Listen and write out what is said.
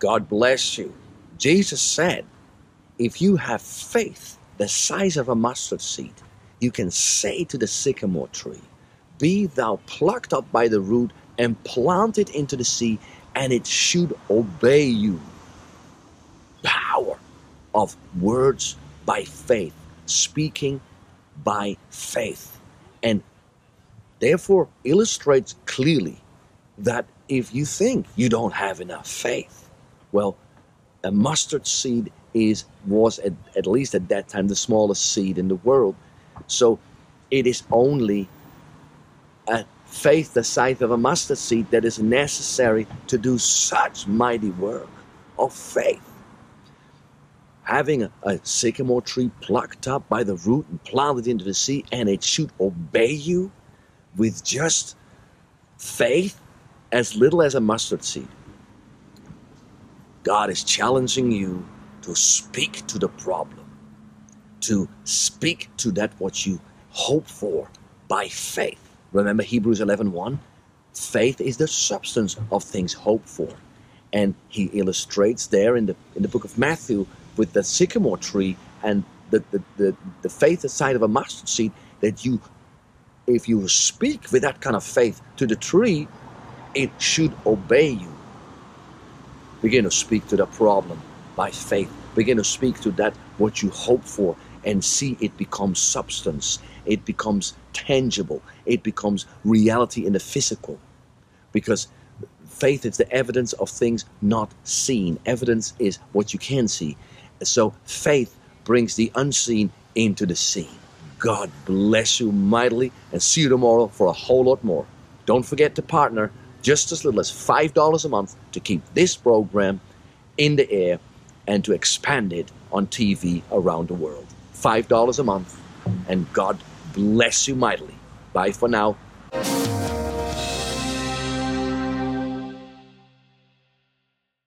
God bless you. Jesus said, if you have faith the size of a mustard seed, you can say to the sycamore tree, be thou plucked up by the root and planted into the sea, and it should obey you. Power of words by faith, speaking by faith, and therefore illustrates clearly that if you think you don't have enough faith, well, a mustard seed was at least at that time the smallest seed in the world. So it is only a faith the size of a mustard seed that is necessary to do such mighty work of faith. Having a sycamore tree plucked up by the root and planted into the sea, and it should obey you with just faith as little as a mustard seed. God is challenging you to speak to the problem, to speak to that what you hope for by faith. Remember Hebrews 11:1? Faith is the substance of things hoped for. And he illustrates there in the book of Matthew with the sycamore tree and the faith aside of a mustard seed, that if you speak with that kind of faith to the tree, it should obey you. Begin to speak to the problem by faith. Begin to speak to that what you hope for, and see it becomes substance. It becomes tangible. It becomes reality in the physical. Because faith is the evidence of things not seen. Evidence is what you can see. So faith brings the unseen into the seen. God bless you mightily, and see you tomorrow for a whole lot more. Don't forget to partner just as little as $5 a month to keep this program in the air and to expand it on TV around the world. $5 a month, and God bless you mightily. Bye for now.